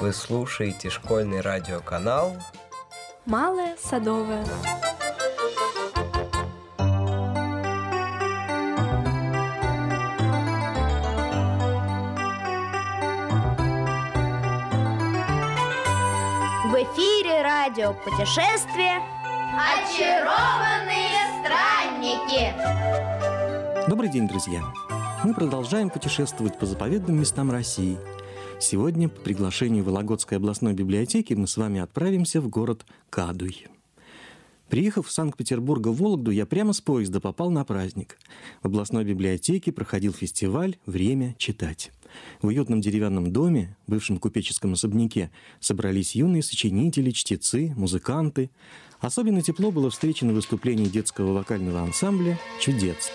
Вы слушаете школьный радиоканал «Малая Садовая». В эфире радио «Путешествие». Очарованные странники. Добрый день, друзья! Мы продолжаем путешествовать по заповедным местам России. Сегодня по приглашению Вологодской областной библиотеки мы с вами отправимся в город Кадуй. Приехав в Санкт-Петербург в Вологду, я прямо с поезда попал на праздник. В областной библиотеке проходил фестиваль «Время читать». В уютном деревянном доме, бывшем купеческом особняке, собрались юные сочинители, чтецы, музыканты. Особенно тепло было встречено выступление детского вокального ансамбля «Чудесство».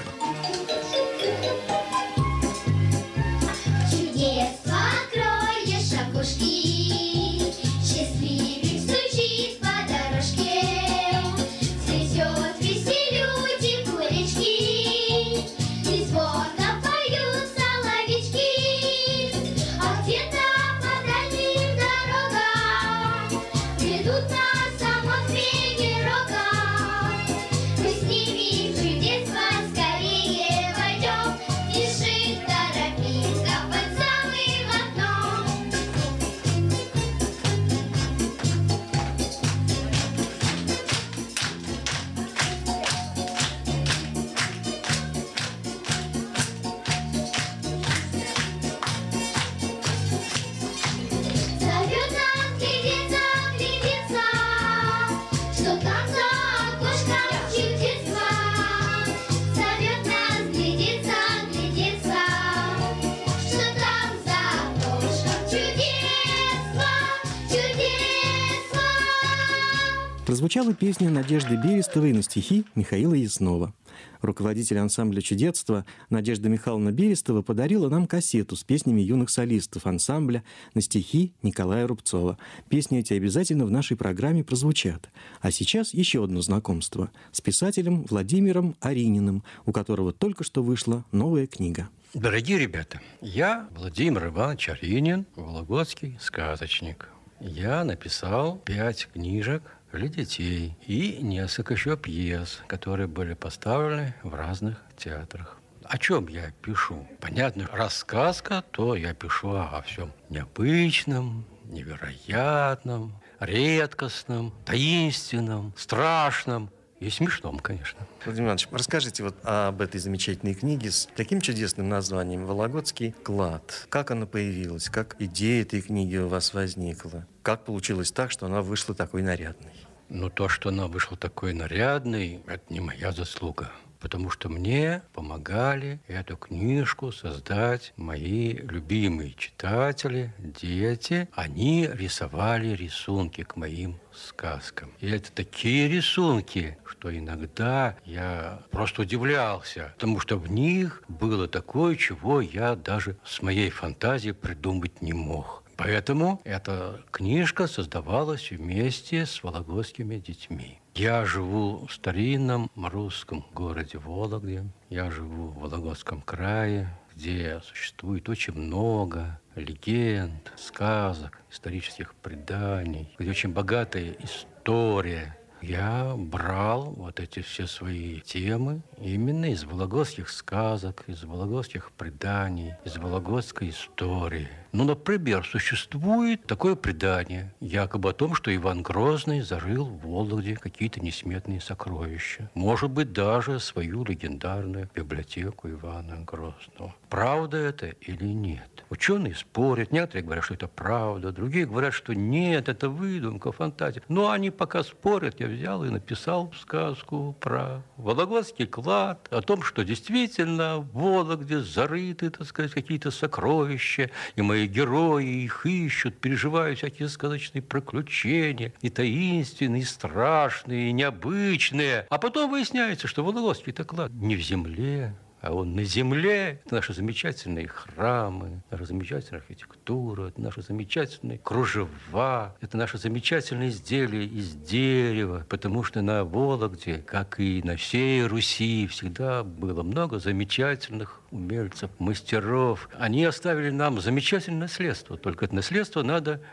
Прозвучала песня Надежды Берестовой на стихи Михаила Яснова. Руководитель ансамбля «Чудесство» Надежда Михайловна Берестова подарила нам кассету с песнями юных солистов ансамбля на стихи Николая Рубцова. Песни эти обязательно в нашей программе прозвучат. А сейчас еще одно знакомство с писателем Владимиром Арининым, у которого только что вышла новая книга. Дорогие ребята, я Владимир Иванович Аринин, вологодский сказочник. Я написал 5 книжек для детей и несколько еще пьес, которые были поставлены в разных театрах. О чем я пишу? Понятно, раз сказка, то я пишу о всем необычном, невероятном, редкостном, таинственном, страшном и смешном, конечно. Владимир Иванович, расскажите вот об этой замечательной книге с таким чудесным названием «Вологодский клад». Как она появилась? Как идея этой книги у вас возникла? Как получилось так, что она вышла такой нарядной? Ну, то, что она вышла такой нарядной, это не моя заслуга. Потому что мне помогали эту книжку создать мои любимые читатели, дети. Они рисовали рисунки к моим сказкам. И это такие рисунки, что иногда я просто удивлялся, потому что в них было такое, чего я даже с моей фантазией придумать не мог. Поэтому эта книжка создавалась вместе с вологодскими детьми. Я живу в старинном русском городе Вологде. Я живу в Вологодском крае, где существует очень много легенд, сказок, исторических преданий, где очень богатая история. Я брал вот эти все свои темы именно из вологодских сказок, из вологодских преданий, из вологодской истории. Ну, например, существует такое предание, якобы о том, что Иван Грозный зарыл в Вологде какие-то несметные сокровища. Может быть, даже свою легендарную библиотеку Ивана Грозного. Правда это или нет? Ученые спорят, некоторые говорят, что это правда, другие говорят, что нет, это выдумка, фантазия. Но они пока спорят, я взял и написал сказку про Вологодский клад, о том, что действительно в Вологде зарыты, так сказать, какие-то сокровища, и мои герои их ищут, переживают всякие сказочные приключения, и таинственные, и страшные, и необычные. А потом выясняется, что Вологодский-то клад не в земле, а он на земле. Это наши замечательные храмы, наша замечательная архитектура, это наши замечательные кружева, это наши замечательные изделия из дерева, потому что на Вологде, как и на всей Руси, всегда было много замечательных умельцев, мастеров. Они оставили нам замечательное наследство, только это наследство надо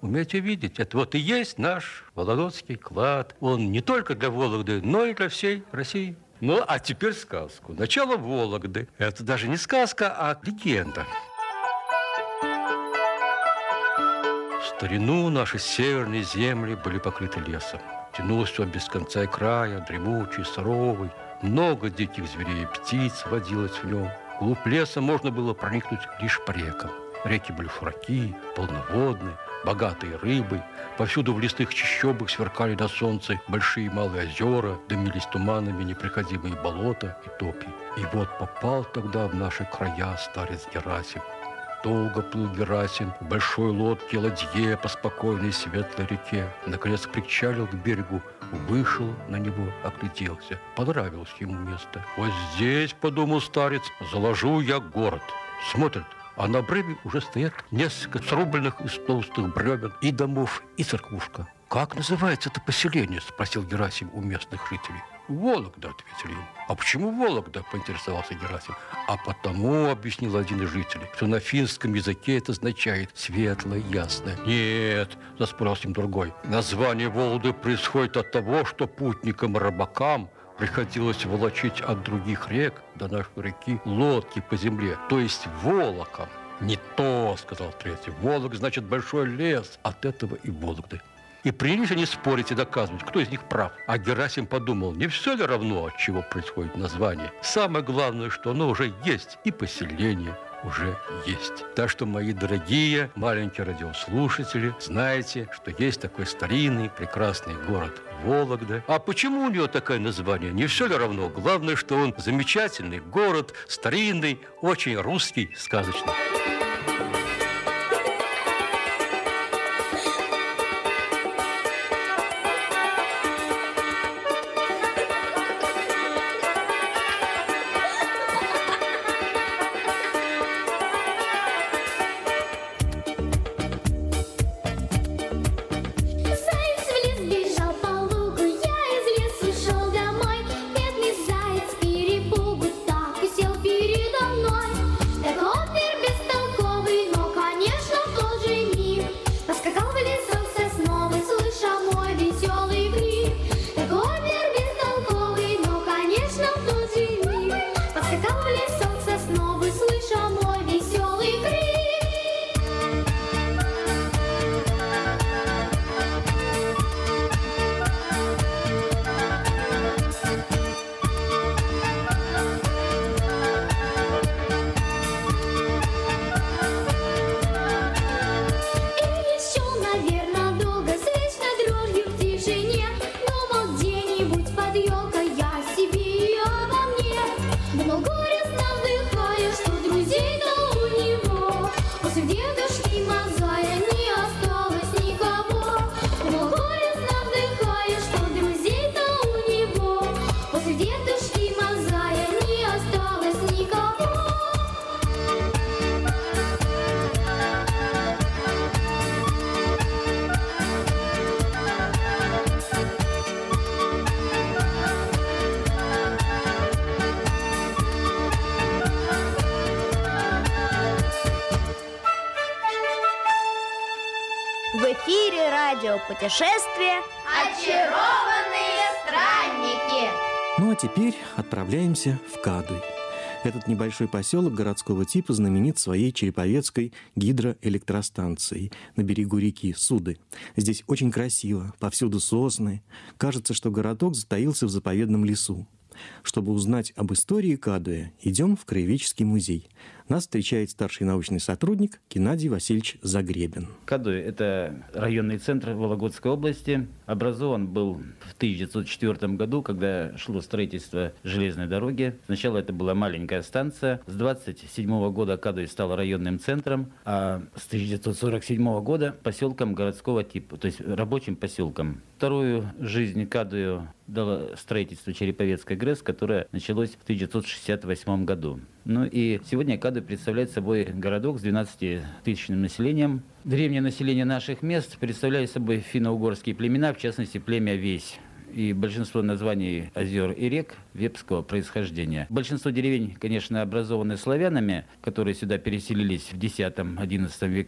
умеете видеть. Это вот и есть наш Вологодский клад. Он не только для Вологды, но и для всей России. Ну, а теперь сказку. Начало Вологды. Это даже не сказка, а легенда. В старину наши северные земли были покрыты лесом. Тянулся он без конца и края, дремучий, суровый. Много диких зверей и птиц водилось в нем. Вглубь леса можно было проникнуть лишь по рекам. Реки были широки, полноводные, богатые рыбой. Повсюду в лесных чащобах сверкали на солнце большие и малые озера, дымились туманами неприходимые болота и топи. И вот попал тогда в наши края старец Герасим. Долго плыл Герасим в большой лодке ладье по спокойной светлой реке. Наконец причалил к берегу, вышел на него, огляделся. Понравилось ему место. Вот здесь, подумал старец, заложу я город. Смотрит, а на обрыве уже стоят несколько срубленных из толстых бревен и домов, и церквушка. «Как называется это поселение?» – спросил Герасим у местных жителей. «Вологда», – ответили ему. «А почему Вологда?» – поинтересовался Герасим. «А потому», – объяснил один из жителей, «что на финском языке это означает светлое, ясное». «Нет», – заспорил с ним другой, «название Вологды происходит от того, что путникам и рыбакам приходилось волочить от других рек до нашей реки лодки по земле, то есть волоком». «Не то», – сказал третий, «Волок значит большой лес, от этого и Вологды». И принялись они спорить и доказывать, кто из них прав. А Герасим подумал, не все ли равно, от чего происходит название. Самое главное, что оно уже есть, и поселение уже есть. Так что, мои дорогие маленькие радиослушатели, знаете, что есть такой старинный прекрасный город Вологда. А почему у него такое название? Не все ли равно? Главное, что он замечательный город, старинный, очень русский, сказочный. В эфире радиопутешествие Очарованные странники. Ну а теперь отправляемся в Кадуй. Этот небольшой поселок городского типа знаменит своей Череповецкой гидроэлектростанцией на берегу реки Суды. Здесь очень красиво, повсюду сосны. Кажется, что городок затаился в заповедном лесу. Чтобы узнать об истории Кадуя, идем в Краеведческий музей. Нас встречает старший научный сотрудник Геннадий Васильевич Загребин. Кадуй – это районный центр Вологодской области. Образован был в 1904 году, когда шло строительство железной дороги. Сначала это была маленькая станция. С 1927 года Кадуй стал районным центром, а с 1947 года поселком городского типа, то есть рабочим поселком. Вторую жизнь Кадую дало строительство Череповецкой ГРЭС, которое началось в 1968 году. Ну и сегодня Кадуй представляет собой городок с 12-тысячным населением. Древнее население наших мест представляет собой финно-угорские племена, в частности племя Весь. И большинство названий озер и рек вепского происхождения. Большинство деревень, конечно, образованы славянами, которые сюда переселились в X-XI веках.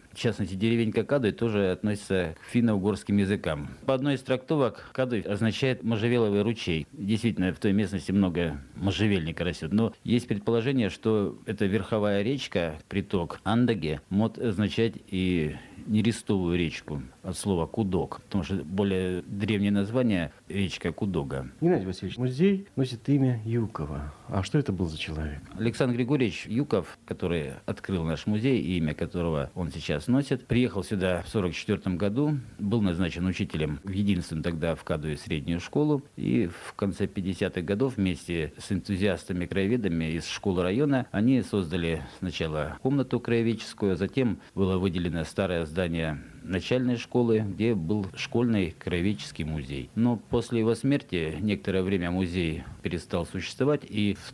В частности, деревенька Кадуй тоже относится к финно-угорским языкам. По одной из трактовок Кадуй означает можжевеловый ручей. Действительно, в той местности много можжевельника растет. Но есть предположение, что эта верховая речка, приток Андаги, может означать и нерестовую речку, от слова «кудок», потому что более древнее название – речка Кудога. Геннадий Васильевич, музей носит имя Юкова. А что это был за человек? Александр Григорьевич Юков, который открыл наш музей, и имя которого он сейчас носит, приехал сюда в 1944 году, был назначен учителем в единственную тогда в Кадуе среднюю школу, и в конце 50-х годов вместе с энтузиастами-краеведами из школы района они создали сначала комнату краеведческую, а затем было выделено старое здание начальной школы, где был школьный краеведческий музей. Но после его смерти некоторое время музей перестал существовать, и в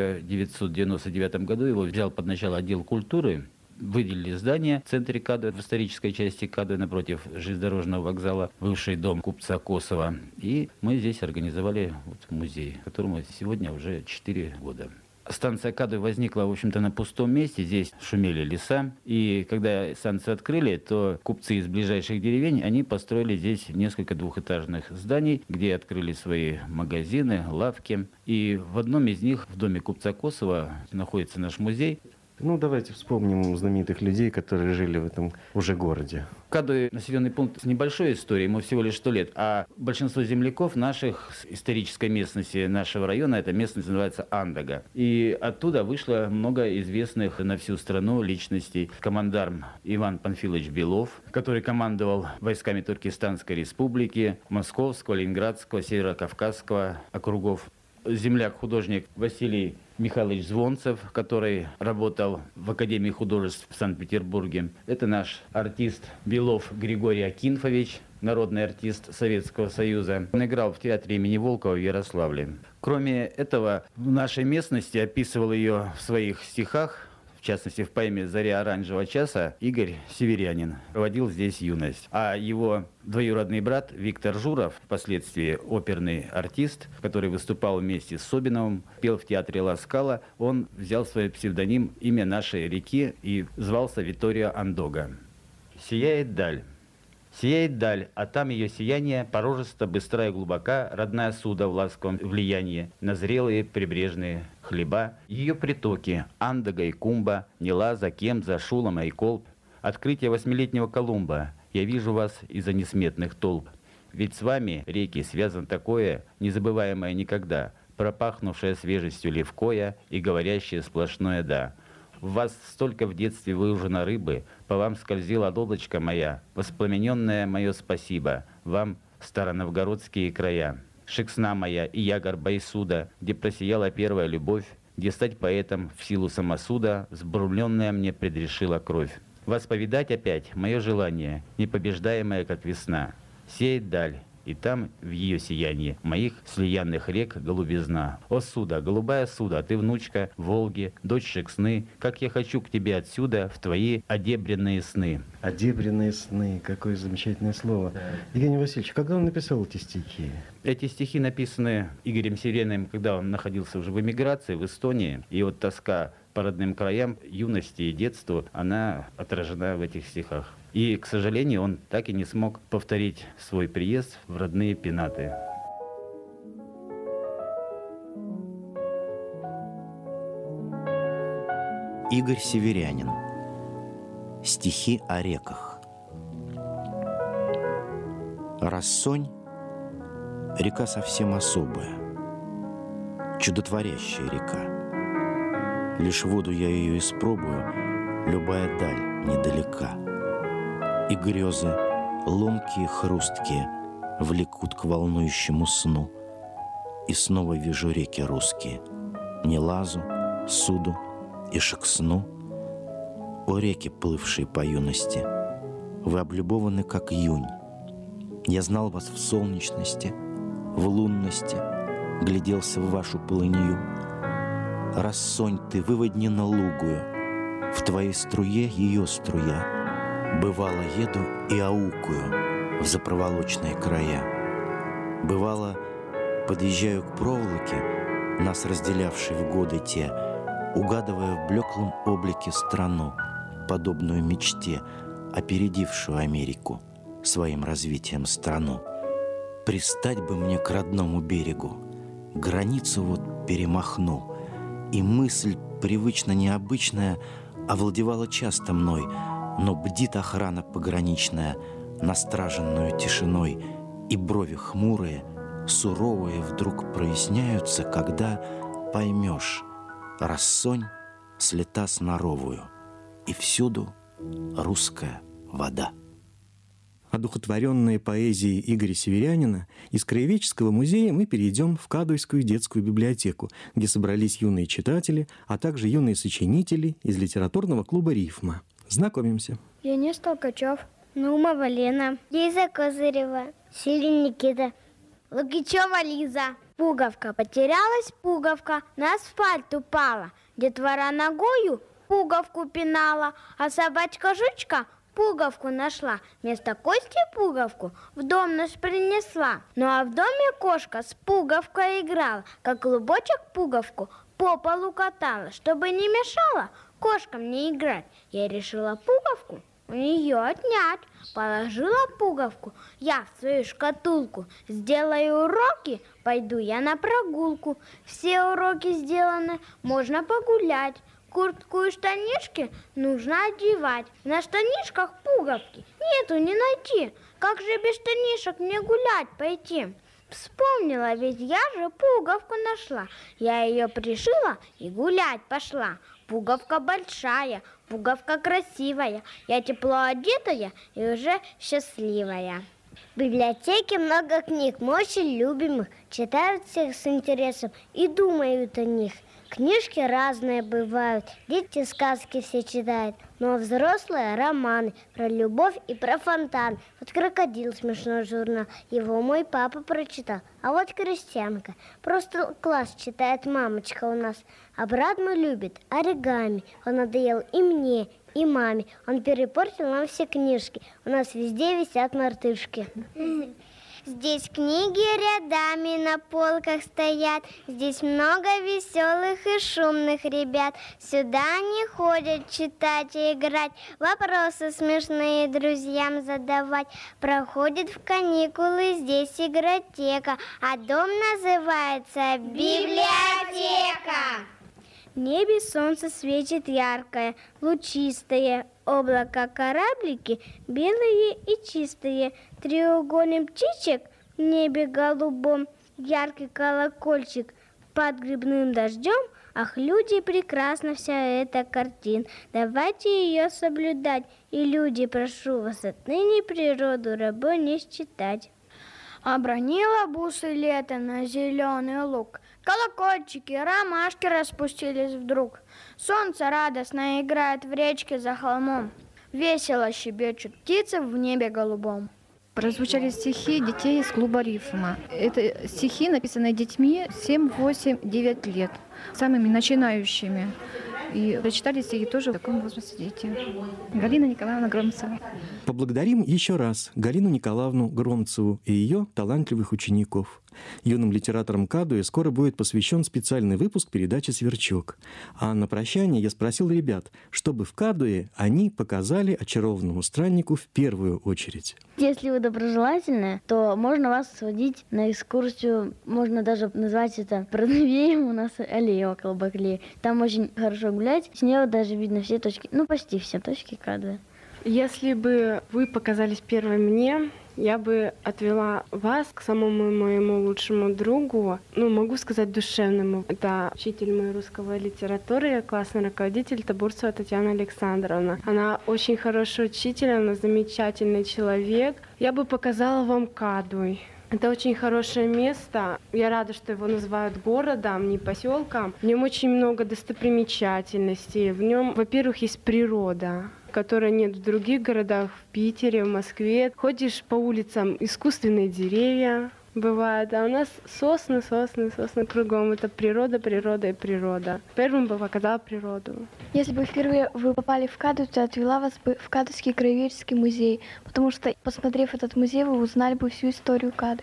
1999 году его взял под начало отдел культуры. Выделили здание в центре Кадуя, в исторической части Кадуя, напротив железнодорожного вокзала, бывший дом купца Косова. И мы здесь организовали музей, которому сегодня уже 4 года. Станция Кадуй возникла, в общем-то, на пустом месте. Здесь шумели леса. И когда станцию открыли, то купцы из ближайших деревень, они построили здесь несколько двухэтажных зданий, где открыли свои магазины, лавки. И в одном из них, в доме купца Косова, находится наш музей. Ну, давайте вспомним знаменитых людей, которые жили в этом уже городе. Кадуй – населенный пункт с небольшой историей, ему всего лишь 100 лет. А большинство земляков наших, исторической местности нашего района, эта местность называется Андага. И оттуда вышло много известных на всю страну личностей. Командарм Иван Панфилович Белов, который командовал войсками Туркестанской республики, Московского, Ленинградского, Северокавказского округов. Земляк-художник Василий Михайлович Звонцев, который работал в Академии художеств в Санкт-Петербурге. Это наш артист Белов Григорий Акинфович, народный артист Советского Союза. Он играл в театре имени Волкова в Ярославле. Кроме этого, в нашей местности описывал ее в своих стихах, в частности, в поэме «Заря оранжевого часа», Игорь Северянин проводил здесь юность. А его двоюродный брат Виктор Журов, впоследствии оперный артист, который выступал вместе с Собиновым, пел в театре Ла Скала, он взял свой псевдоним «Имя нашей реки» и звался Виторио Андога. «Сияет даль». Сияет даль, а там ее сияние, порожисто, быстра и глубока, родная суда в ласковом влиянии на зрелые прибрежные хлеба. Ее притоки – Андага и Кумба, Нелаза, Кемза, Шулама и Колб. Открытие 8-летнего Колумба. Я вижу вас из-за несметных толп. Ведь с вами, реки, связан такое, незабываемое никогда, пропахнувшее свежестью левкоя и говорящее сплошное «да». В вас столько в детстве выужено рыбы, по вам скользила лодочка моя, воспламененное мое спасибо, вам староновгородские края. Шексна моя и ягор Байсуда, где просияла первая любовь, где стать поэтом в силу самосуда, взбрумленная мне предрешила кровь. Вас повидать опять мое желание, непобеждаемое, как весна. Сеет даль, и там в ее сиянии моих слиянных рек голубизна. О, суда, голубая суда, ты внучка Волги, дочь Шексны, как я хочу к тебе отсюда в твои одебренные сны. Одебренные сны, какое замечательное слово. Да. Евгений Васильевич, когда он написал эти стихи? Эти стихи написаны Игорем Северяниным, когда он находился уже в эмиграции в Эстонии, и вот тоска по родным краям, юности и детству, она отражена в этих стихах. И, к сожалению, он так и не смог повторить свой приезд в родные Пенаты. Игорь Северянин. Стихи о реках. Рассонь — река совсем особая, чудотворящая река. Лишь воду я ее испробую, любая даль недалека. И грезы, ломкие, хрусткие, влекут к волнующему сну. И снова вижу реки русские, Нелазу, Суду и Шексну. О, реки, плывшие по юности, вы облюбованы, как юнь. Я знал вас в солнечности, в лунности, гляделся в вашу полынью. Рассонь ты выводнена лугую, в твоей струе ее струя. Бывало, еду и аукую в запроволочные края. Бывало, подъезжаю к проволоке, нас разделявшей в годы те, угадывая в блеклом облике страну, подобную мечте, опередившую Америку своим развитием страну. Пристать бы мне к родному берегу, границу вот перемахну, и мысль привычно необычная овладевала часто мной, но бдит охрана пограничная, настраженную тишиной, и брови хмурые, суровые вдруг проясняются, когда поймешь, рассонь слета сноровую, и всюду русская вода. Одухотворенные поэзией Игоря Северянина из Краеведческого музея мы перейдем в Кадуйскую детскую библиотеку, где собрались юные читатели, а также юные сочинители из литературного клуба «Рифма». Знакомимся. Денис Толкачев, Наумова Лена, Лиза Козырева, Силин Никита, Лукичева Лиза. Пуговка потерялась, пуговка на асфальт упала. Детвора ногою пуговку пинала, а собачка-жучка пуговку нашла. Вместо Кости пуговку в дом наш принесла. Ну а в доме кошка с пуговкой играла, как клубочек пуговку по полу катала. Чтобы не мешала кошкам не играть, я решила пуговку у нее отнять. Положила пуговку я в свою шкатулку. Сделаю уроки, пойду я на прогулку. Все уроки сделаны, можно погулять. Куртку и штанишки нужно одевать. На штанишках пуговки нету, не найти. Как же без штанишек мне гулять пойти? Вспомнила, ведь я же пуговку нашла. Я ее пришила и гулять пошла. Пуговка большая, пуговка красивая. Я тепло одетая и уже счастливая. В библиотеке много книг, мы очень любим их. Читают всех с интересом и думают о них. Книжки разные бывают, дети сказки все читают, ну а взрослые романы про любовь и про фонтан. Вот «Крокодил» смешной журнал, его мой папа прочитал. А вот «Крестьянка», просто класс читает мамочка у нас. А брат мой любит оригами, он надоел и мне, и маме. Он перепортил нам все книжки, у нас везде висят мартышки. Здесь книги рядами на полках стоят, здесь много веселых и шумных ребят. Сюда они ходят читать и играть, вопросы смешные друзьям задавать. Проходит в каникулы здесь игротека, а дом называется библиотека. В небе солнце светит яркое, лучистое, облака кораблики белые и чистые, треугольный птичек в небе голубом, яркий колокольчик под грибным дождем. Ах, люди, прекрасна вся эта картина, давайте ее соблюдать. И люди, прошу вас отныне природу рабой не считать. Обронила бусы лето на зеленый луг, колокольчики, ромашки распустились вдруг. Солнце радостно играет в речке за холмом, весело щебечут птицы в небе голубом. Прозвучали стихи детей из клуба «Рифма». Это стихи, написанные детьми 7, 8, 9 лет, самыми начинающими. И прочитали стихи тоже в таком возрасте дети. Галина Николаевна Громцева. Поблагодарим еще раз Галину Николаевну Громцеву и ее талантливых учеников. Юным литераторам Кадуя скоро будет посвящен специальный выпуск передачи «Сверчок». А на прощание я спросил ребят, чтобы в Кадуе они показали очарованному страннику в первую очередь. Если вы доброжелательны, то можно вас сводить на экскурсию, можно даже назвать это Бродовеем, у нас аллея около Баклея. Там очень хорошо гулять, с нее даже видно все точки, почти все точки Кадуя. Если бы вы показались первой мне, я бы отвела вас к самому моему лучшему другу, могу сказать, душевному. Это учитель моей русского литературы, классный руководитель Табурцева Татьяна Александровна. Она очень хороший учитель, она замечательный человек. Я бы показала вам Кадуй. Это очень хорошее место. Я рада, что его называют городом, не поселком. В нем очень много достопримечательностей. В нем, во-первых, есть природа, которой нет в других городах, в Питере, в Москве. Ходишь по улицам, искусственные деревья бывают, а у нас сосны кругом. Это природа, природа и природа. Первым бы показала природу. Если бы впервые вы попали в Кадуй, то отвела вас бы в Кадуйский краеведческий музей, потому что, посмотрев этот музей, вы узнали бы всю историю Кадуя.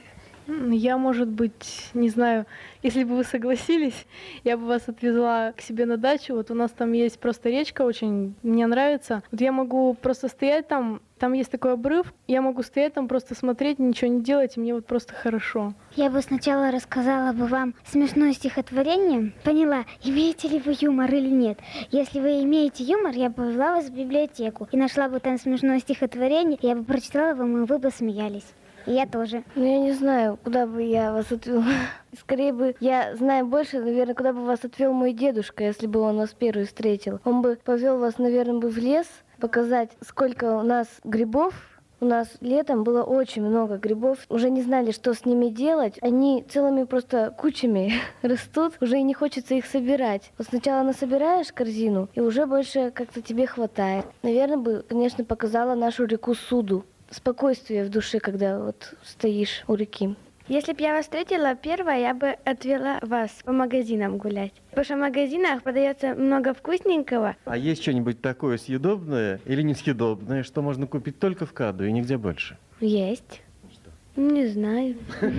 Я, может быть, не знаю, если бы вы согласились, я бы вас отвезла к себе на дачу. Вот у нас там есть просто речка, очень мне нравится. Вот я могу просто стоять там есть такой обрыв, я могу стоять там, просто смотреть, ничего не делать, и мне вот просто хорошо. Я бы сначала рассказала бы вам смешное стихотворение, поняла, имеете ли вы юмор или нет. Если вы имеете юмор, я бы повела вас в библиотеку и нашла бы там смешное стихотворение, я бы прочитала вам, и вы бы смеялись. И я тоже. Ну, я не знаю, куда бы я вас отвела. Скорее бы, я знаю больше, наверное, куда бы вас отвел мой дедушка, если бы он вас первый встретил. Он бы повел вас, наверное, бы в лес, показать, сколько у нас грибов. У нас летом было очень много грибов. Уже не знали, что с ними делать. Они целыми просто кучами растут. Уже и не хочется их собирать. Вот сначала насобираешь корзину, и уже больше как-то тебе хватает. Наверное, бы, конечно, показала нашу реку Суду. Спокойствие в душе, когда вот стоишь у реки. Если бы я вас встретила первая, я бы отвела вас по магазинам гулять. Потому что в магазинах продается много вкусненького. А есть что-нибудь такое съедобное или несъедобное, что можно купить только в Каду и нигде больше? Есть. Что? Не знаю.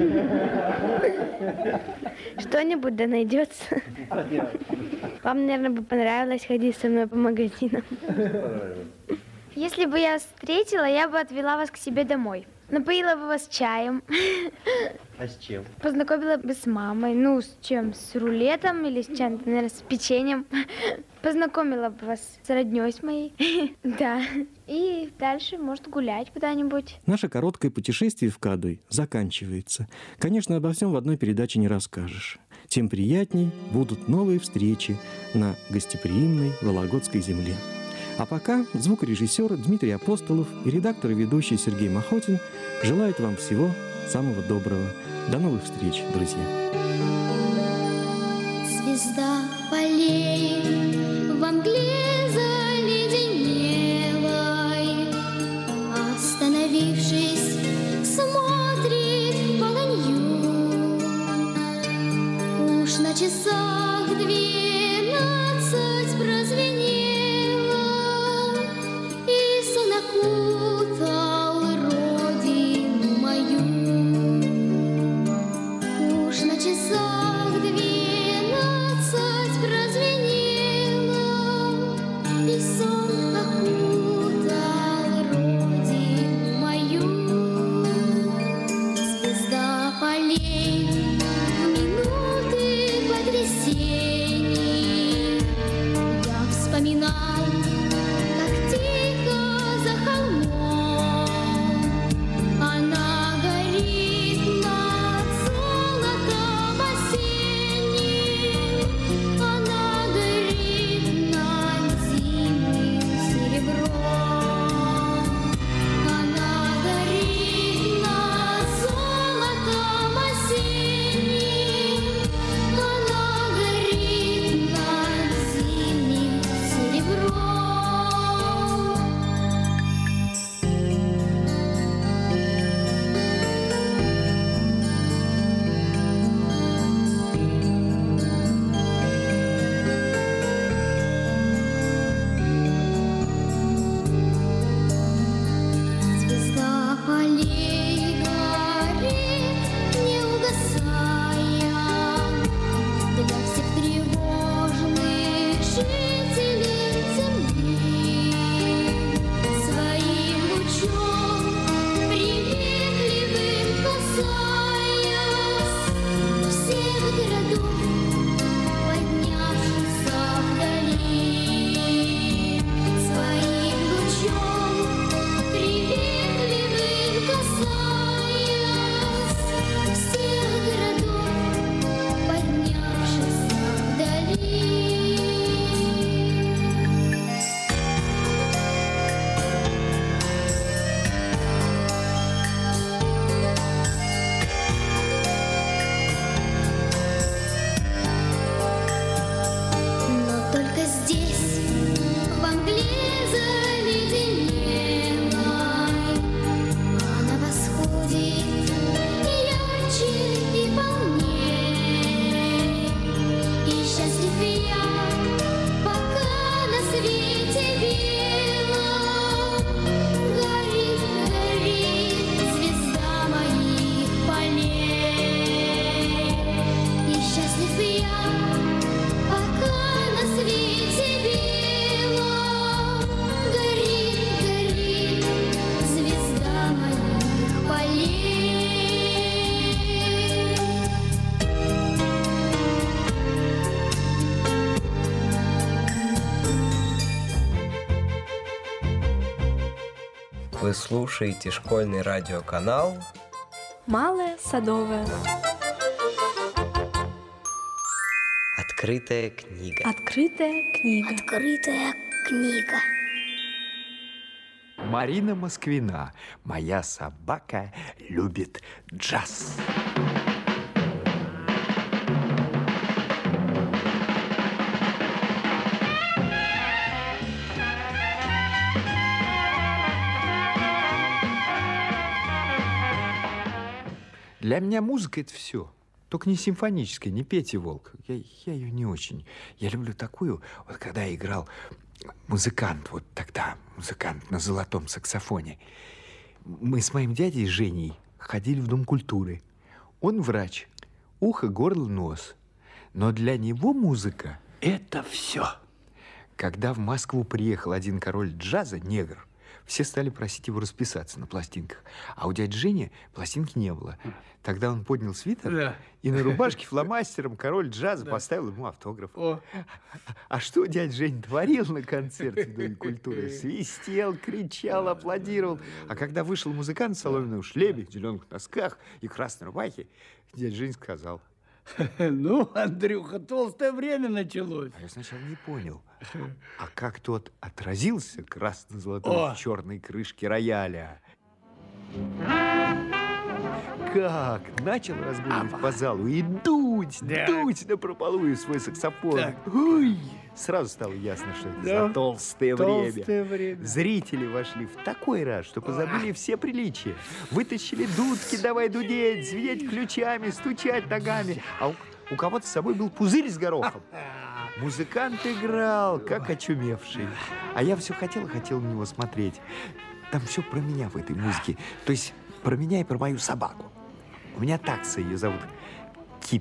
Что-нибудь да найдется. Вам, наверное, бы понравилось ходить со мной по магазинам. Если бы я встретила, я бы отвела вас к себе домой. Напоила бы вас чаем. А с чем? Познакомила бы с мамой. Ну, с чем? С рулетом или с чем-то, наверное, с печеньем. Познакомила бы вас с роднёй с моей. Да. И дальше, может, гулять куда-нибудь. Наше короткое путешествие в Кадуй заканчивается. Конечно, обо всем в одной передаче не расскажешь. Тем приятней будут новые встречи на гостеприимной Вологодской земле. А пока звукорежиссер Дмитрий Апостолов и редактор и ведущий Сергей Махотин желают вам всего самого доброго. До новых встреч, друзья! Звезда полей во мгле заледенелой, остановившись, смотрит в полынью. Уж на часах 12 прозвенело, окутал родину мою. Уж на часах 12 прозвенело, Вы слушаете школьный радиоканал Малая Садовая. Открытая книга. Открытая книга. Открытая книга. Марина Москвина. Моя собака любит джаз. Для меня музыка — это все. Только не симфоническая, не Петя Волк. Я ее не очень. Я люблю такую, вот когда я играл музыкант, вот тогда музыкант на золотом саксофоне. Мы с моим дядей Женей ходили в Дом культуры. Он врач. Ухо, горло, нос. Но для него музыка — это все. Когда в Москву приехал один король джаза, негр, все стали просить его расписаться на пластинках. А у дяди Жени пластинки не было. Тогда он поднял свитер, и на рубашке фломастером король джаза поставил ему автограф. А что дядя Жень творил на концерте в Доме культуры? Свистел, кричал, аплодировал. А когда вышел музыкант в соломенном шлеме, в зеленых носках и красной рубахе, дядя Жень сказал: ну, Андрюха, толстое время началось. А я сначала не понял. А как тот отразился красно-золотой в черной крышке рояля. Как начал разгуливать по залу и дуть напропалую свой саксофон. Ой, сразу стало ясно, что это за толстое время. Зрители вошли в такой раз, что позабыли все приличия. Вытащили дудки, давай дудеть, звенеть ключами, стучать ногами. А у кого-то с собой был пузырь с горохом. Музыкант играл, как очумевший. А я все хотел на него смотреть. Там все про меня в этой музыке. То есть про меня и про мою собаку. У меня такса, ее зовут Кит.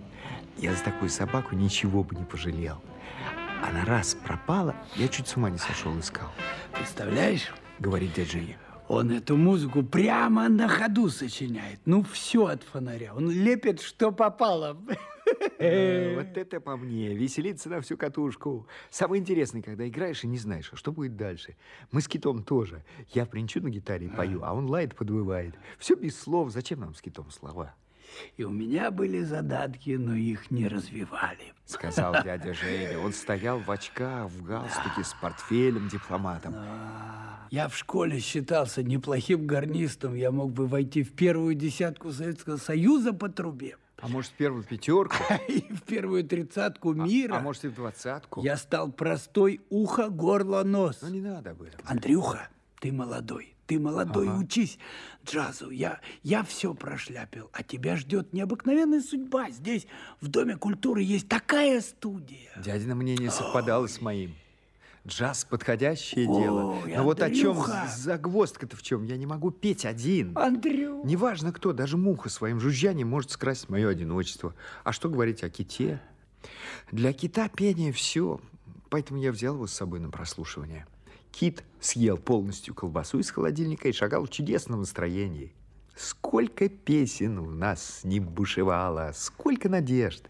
Я за такую собаку ничего бы не пожалел. Она раз пропала, я чуть с ума не сошел, искал. Представляешь? Говорит дядя Женя. Он эту музыку прямо на ходу сочиняет. Ну, все от фонаря. Он лепит, что попало. Вот это по мне. Веселиться на всю катушку. Самое интересное, когда играешь и не знаешь, а что будет дальше. Мы с Китом тоже. Я принчу на гитаре и пою, а он лает, подвывает. Все без слов. Зачем нам с Китом слова? И у меня были задатки, но их не развивали. Сказал дядя Женя. Он стоял в очках, в галстуке, с портфелем, дипломатом. Я в школе считался неплохим гарнистом. Я мог бы войти в первую десятку Советского Союза по трубе. А может, в первую пятерку? И в первую тридцатку мира. А может, и в двадцатку? Я стал простой ухо, горло, нос. Ну, не надо об этом. Андрюха, ты молодой. Ты молодой, учись джазу. Я все прошляпил, а тебя ждет необыкновенная судьба. Здесь, в Доме культуры, есть такая студия. Дядино мнение совпадало с моим. Джаз – подходящее дело. Но вот о чем загвоздка-то в чем? Я не могу петь один. Андрюха. Неважно кто, даже муха своим жужжанием может скрасить мое одиночество. А что говорить о Ките? Для Кита пение все. Поэтому я взял его с собой на прослушивание. Кит съел полностью колбасу из холодильника и шагал в чудесном настроении. Сколько песен у нас с ним бушевало, сколько надежд.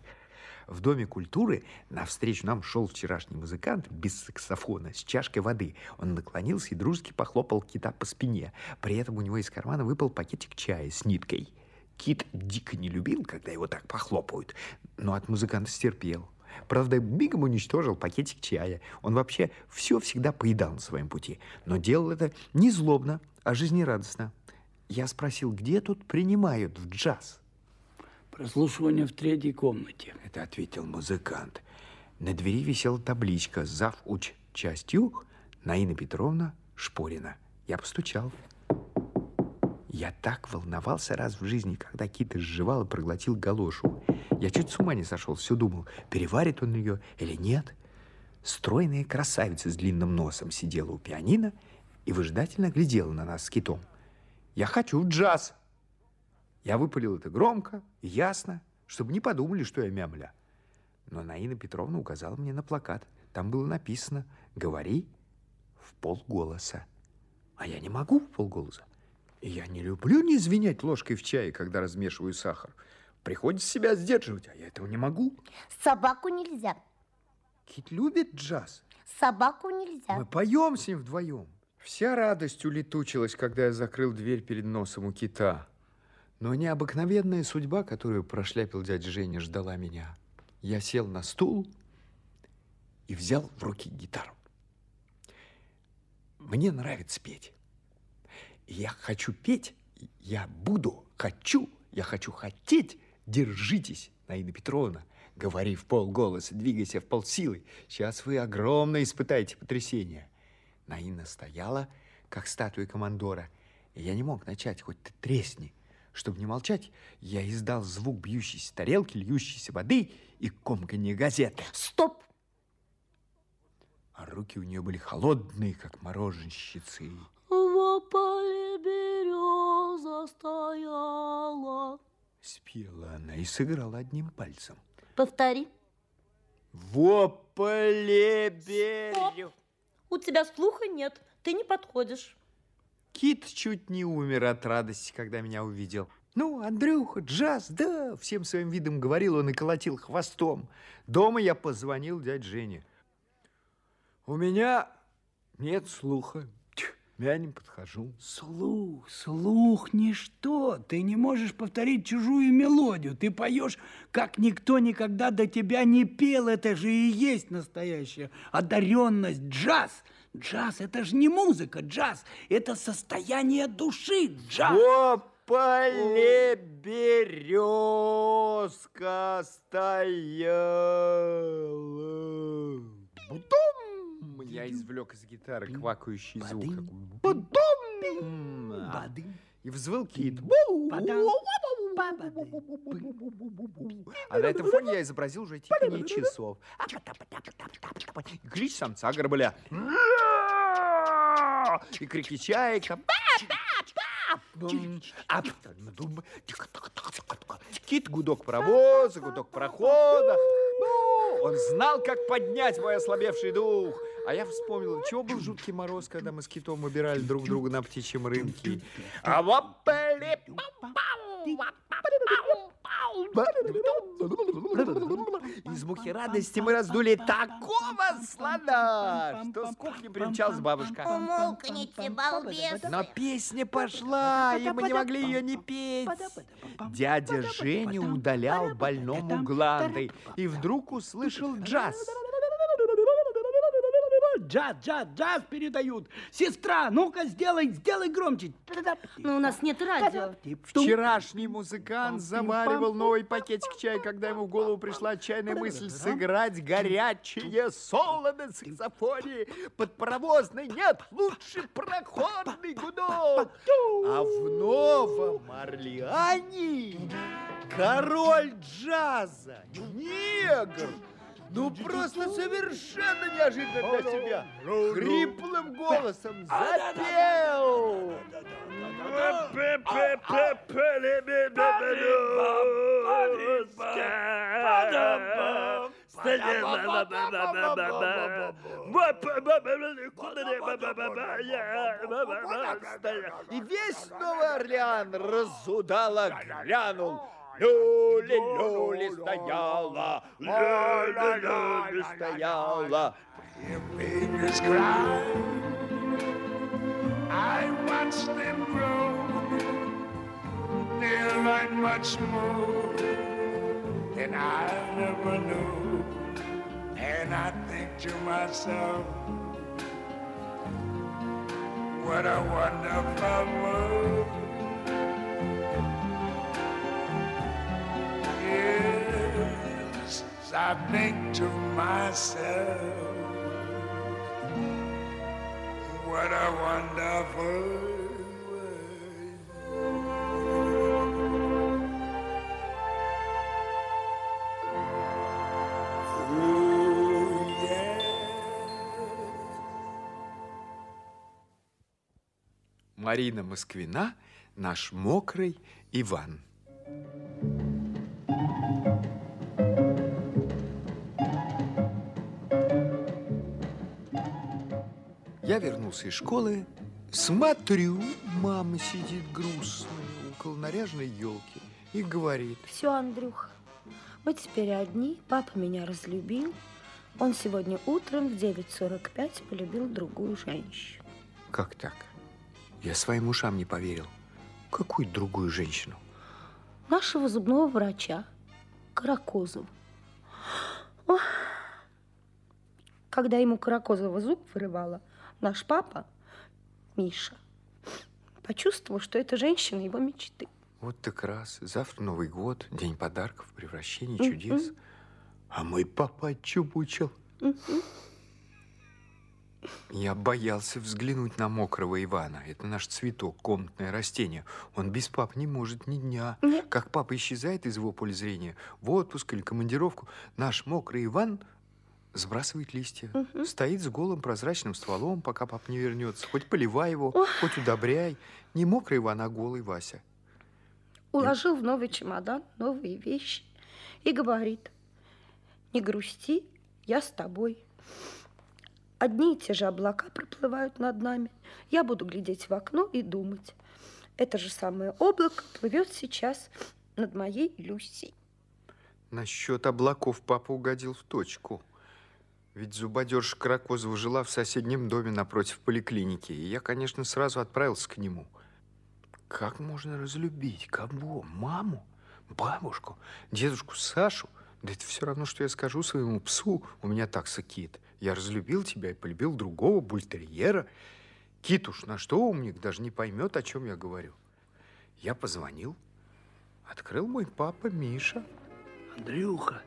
В Доме культуры навстречу нам шел вчерашний музыкант без саксофона, с чашкой воды. Он наклонился и дружески похлопал Кита по спине. При этом у него из кармана выпал пакетик чая с ниткой. Кит дико не любил, когда его так похлопают, но от музыканта стерпел. Правда, мигом уничтожил пакетик чая. Он вообще все всегда поедал на своем пути. Но делал это не злобно, а жизнерадостно. Я спросил, где тут принимают в джаз? Прослушивание в третьей комнате. Это ответил музыкант. На двери висела табличка «Зав. Уччастью Наина Петровна Шпорина». Я постучал. Я так волновался раз в жизни, когда Кит изживал и проглотил галошу. Я чуть с ума не сошел, все думал, переварит он ее или нет. Стройная красавица с длинным носом сидела у пианино и выжидательно глядела на нас с Китом. «Я хочу в джаз!» Я выпалил это громко и ясно, чтобы не подумали, что я мямля. Но Наина Петровна указала мне на плакат. Там было написано «Говори вполголоса». А я не могу вполголоса. И я не люблю не звенять ложкой в чае, когда размешиваю сахар. Приходится себя сдерживать, а я этого не могу. Собаку нельзя. Кит любит джаз. Собаку нельзя. Мы поем с ним вдвоем. Вся радость улетучилась, когда я закрыл дверь перед носом у кита. Но необыкновенная судьба, которую прошляпил дядя Женя, ждала меня. Я сел на стул и взял в руки гитару. Мне нравится петь. Я хочу петь, я хочу хотеть. Держитесь, Наина Петровна, говори в полголоса, двигайся в полсилы. Сейчас вы огромно испытаете потрясение. Наина стояла, как статуя командора, и я не мог начать, хоть ты тресни. Чтобы не молчать, я издал звук бьющейся тарелки, льющейся воды и комканье газеты. Стоп! А руки у нее были холодные, как мороженщицы. В поле береза стояла. Спела она и сыграла одним пальцем. Повтори. В поле береза. У тебя слуха нет, ты не подходишь. Кит чуть не умер от радости, когда меня увидел. Ну, Андрюха, джаз, да, всем своим видом говорил он и колотил хвостом. Дома я позвонил дяде Жене. У меня нет слуха. Я не подхожу. Слух, ничто. Ты не можешь повторить чужую мелодию. Ты поешь, как никто никогда до тебя не пел. Это же и есть настоящая одаренность. Джаз. Джаз – это же не музыка. Джаз – это состояние души. Джаз. В поле березка стояла. Бутом! Я извлек из гитары квакающий звук. И взвыл кит. А на этом фоне я изобразил уже тиканье часов. И клич самца горбыля. И крики чайка. Кит, гудок паровоза, гудок парохода. Он знал, как поднять мой ослабевший дух. А я вспомнил, чего был жуткий мороз, когда мы с китом убирали друг друга на птичьем рынке. А из мухи радости мы раздули такого слона, что с кухни примчалась бабушка. Умолкните, балбес. Но песня пошла, и мы не могли ее не петь. Дядя Женя удалял больному гланды и вдруг услышал джаз. Джаз передают. Сестра, ну-ка сделай громче. Но у нас нет радио. Вчерашний музыкант заваривал новый пакетик чая, когда ему в голову пришла отчаянная мысль сыграть горячее соло на саксофоне. Под паровозной нет лучше проходный гудок. А в Новом Орлеане король джаза, негр, ну просто совершенно неожиданно для себя, хриплым голосом запел. И весь Новый Орлеан разудало грянул. Люли стояла, люли стояла. I watched them grow. They learned much more than I ever knew. And I think to myself, what a wonderful world. Yes, I think to myself, what a wonderful Марина Москвина, наш мокрый Иван. Я вернулся из школы, смотрю, мама сидит грустная около наряженной елки и говорит: все, Андрюха, мы теперь одни, папа меня разлюбил. Он сегодня утром в 9:45 полюбил другую женщину. Как так? Я своим ушам не поверил. Какую другую женщину? Нашего зубного врача, Каракозова. Ох. Когда ему Каракозова зуб вырывала, наш папа, Миша, почувствовал, что это женщина его мечты. Вот так раз. Завтра Новый год, день подарков, превращений, чудес. А мой папа отчебучил. Я боялся взглянуть на мокрого Ивана. Это наш цветок, комнатное растение. Он без пап не может ни дня. Нет. Как папа исчезает из его поля зрения в отпуск или командировку, наш мокрый Иван сбрасывает листья. Стоит с голым прозрачным стволом, пока пап не вернется. Хоть поливай его, хоть удобряй. Не мокрый Иван, а голый Вася. Уложил в новый чемодан новые вещи и говорит: не грусти, я с тобой. Одни и те же облака проплывают над нами. Я буду глядеть в окно и думать. Это же самое облако плывет сейчас над моей Люсей. Насчет облаков папа угодил в точку. Ведь зубодерша Каракозова жила в соседнем доме напротив поликлиники. И я, конечно, сразу отправился к нему. Как можно разлюбить? Кого? Маму? Бабушку? Дедушку Сашу? Да это все равно, что я скажу своему псу: у меня такса Кит. Я разлюбил тебя и полюбил другого бультерьера. Кит уж на что умник, даже не поймет, о чем я говорю. Я позвонил. Открыл мой папа Миша. Андрюха,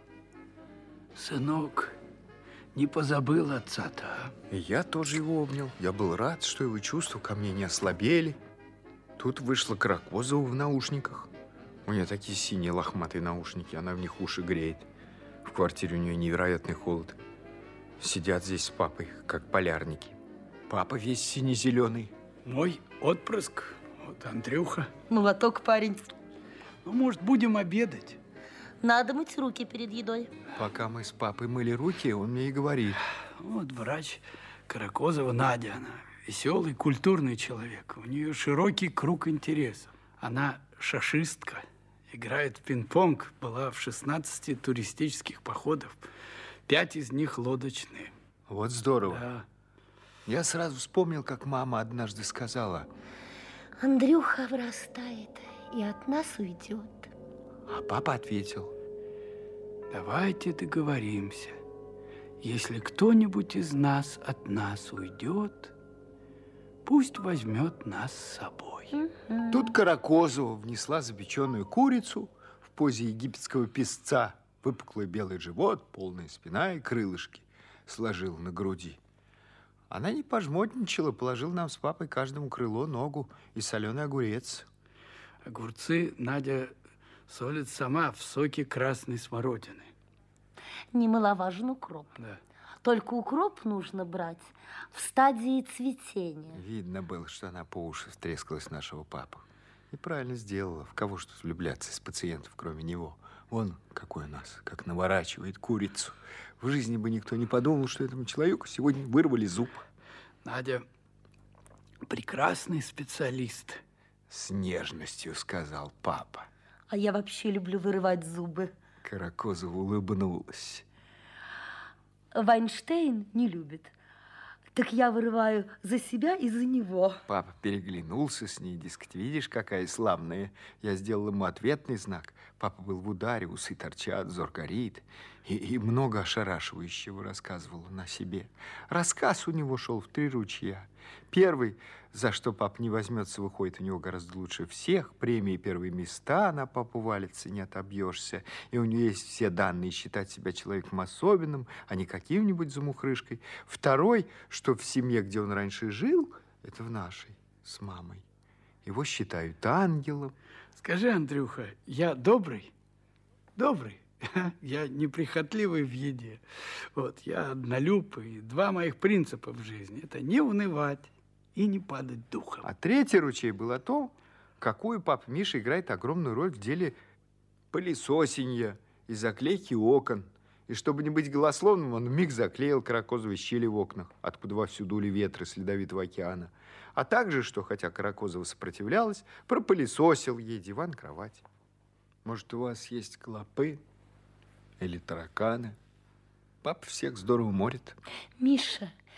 сынок, не позабыл отца-то, а? И я тоже его обнял. Я был рад, что его чувства ко мне не ослабели. Тут вышла Каракозова в наушниках. У нее такие синие лохматые наушники, она в них уши греет. В квартире у нее невероятный холод. Сидят здесь с папой, как полярники. Папа весь сине-зеленый. Мой отпрыск, вот Андрюха. Молоток, парень. Ну, может, будем обедать? Надо мыть руки перед едой. Пока мы с папой мыли руки, он мне и говорит. Вот врач Каракозова Надя, она веселый, культурный человек. У нее широкий круг интересов. Она шашистка, играет в пинг-понг, была в 16 туристических походах. 5 из них лодочные. Вот здорово. Да. Я сразу вспомнил, как мама однажды сказала: Андрюха вырастает и от нас уйдет. А папа ответил: давайте договоримся. Если кто-нибудь из нас от нас уйдет, пусть возьмет нас с собой. Тут Каракозова внесла запеченную курицу в позе египетского песца. Выпуклый белый живот, полная спина и крылышки сложила на груди. Она не пожмотничала, положила нам с папой каждому крыло, ногу и соленый огурец. Огурцы Надя солит сама в соке красной смородины. Немаловажен укроп. Да. Только укроп нужно брать в стадии цветения. Видно было, что она по уши втрескалась в нашего папу. И правильно сделала. В кого ж тут влюбляться из пациентов, кроме него? Он какой у нас, как наворачивает курицу. В жизни бы никто не подумал, что этому человеку сегодня вырвали зуб. Надя прекрасный специалист. С нежностью сказал папа. А я вообще люблю вырывать зубы. Каракозова улыбнулась. Вайнштейн не любит. Так я вырываю за себя и за него. Папа переглянулся с ней, дескать, видишь, какая славная. Я сделал ему ответный знак. Папа был в ударе, усы торчат, взор горит. И много ошарашивающего рассказывал он о себе. Рассказ у него шел в 3 ручья. Первый, за что папа не возьмется, выходит у него гораздо лучше всех. Премии, первые места на папу валятся, не отобьешься. И у него есть все данные считать себя человеком особенным, а не каким-нибудь замухрышкой. Второй, что в семье, где он раньше жил, это в нашей, с мамой. Его считают ангелом. Скажи, Андрюха, я добрый? Добрый. Я неприхотливый в еде. Вот, я однолюб, и 2 моих принципа в жизни – это не унывать и не падать духом. А 3-й ручей был о том, какую папа Миша играет огромную роль в деле пылесосенья и заклейки окон. И чтобы не быть голословным, он вмиг заклеил Каракозовой щели в окнах, откуда вовсю дули ветры с ледовитого океана. А также, что, хотя Каракозова сопротивлялась, пропылесосил ей диван, кровать. Может, у вас есть клопы или тараканы? Папа всех здорово морит. Миша,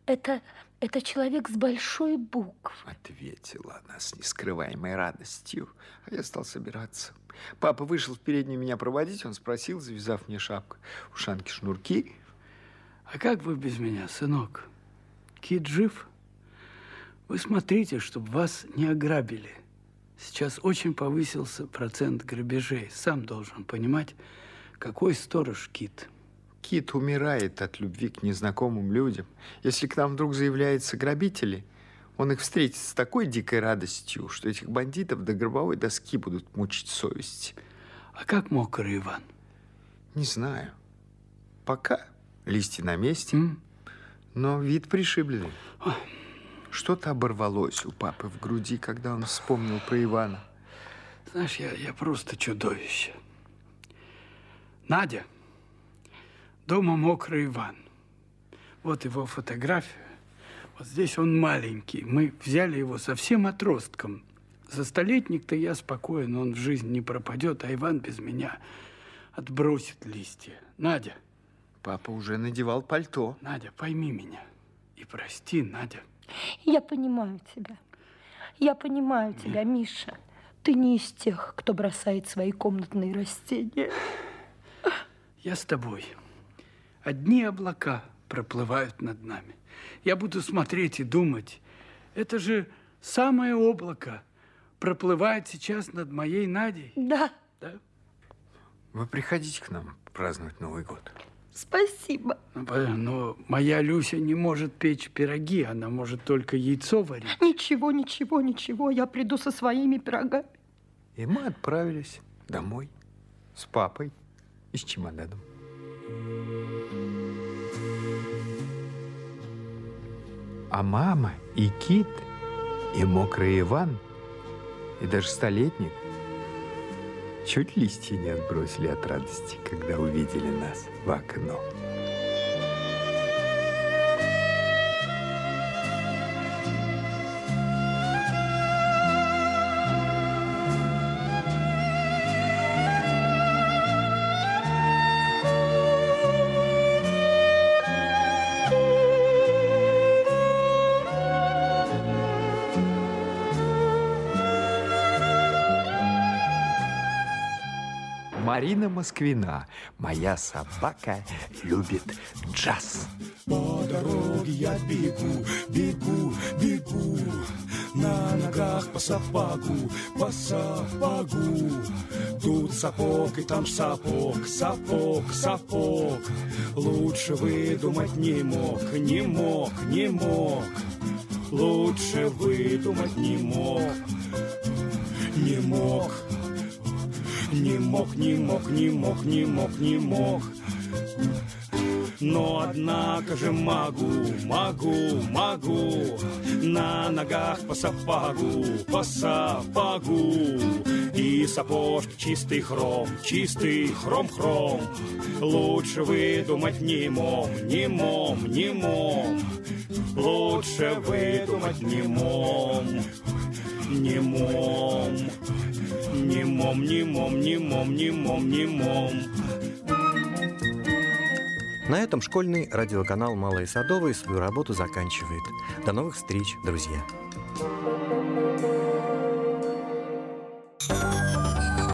Это человек с большой буквы. Ответила она с нескрываемой радостью. А я стал собираться. Папа вышел в переднюю меня проводить. Он спросил, завязав мне шапку, ушанки, шнурки. А как вы без меня, сынок? Кит жив? Вы смотрите, чтобы вас не ограбили. Сейчас очень повысился процент грабежей. Сам должен понимать, какой сторож Кит. Кит умирает от любви к незнакомым людям. Если к нам вдруг заявляются грабители, он их встретит с такой дикой радостью, что этих бандитов до гробовой доски будут мучить совесть. А как Мокрый Иван? Не знаю. Пока листья на месте, но вид пришибленный. Что-то оборвалось у папы в груди, когда он вспомнил про Ивана. Знаешь, я просто чудовище. Надя, дома Мокрый Иван. Вот его фотография. Вот здесь он маленький. Мы взяли его совсем отростком. За столетник-то я спокоен, он в жизнь не пропадет, а Иван без меня отбросит листья. Надя. Папа уже надевал пальто. Надя, пойми меня и прости, Надя. Я понимаю тебя. Я понимаю тебя, Миша. Ты не из тех, кто бросает свои комнатные растения. Я с тобой. Одни облака проплывают над нами. Я буду смотреть и думать. Это же самое облако проплывает сейчас над моей Надей. Да. Да? Вы приходите к нам праздновать Новый год. Спасибо. Но моя Люся не может печь пироги, она может только яйцо варить. Ничего, ничего, ничего, я приду со своими пирогами. И мы отправились домой с папой и с чемоданом. А мама и Кит, и Мокрый Иван, и даже столетник чуть листья не отбросили от радости, когда увидели нас в окно. Марина Москвина, моя собака, любит джаз. По дороге я бегу, бегу, бегу, на ногах по сапогу, по сапогу. Тут сапог и там сапог, сапог, сапог. Лучше выдумать не мог, не мог, не мог. Лучше выдумать не мог, не мог. Не мог, не мог, не мог, не мог, не мог. Но однако же могу, могу, могу. На ногах по сапогу, по сапогу. И сапожки чистый хром, чистый хром-хром. Лучше выдумать не мог, не мог, не мог. Лучше выдумать не мог, не мог. Не мом, не мом, не мом, не мом, не мом. На этом школьный радиоканал «Малые Садовые» свою работу заканчивает. До новых встреч, друзья!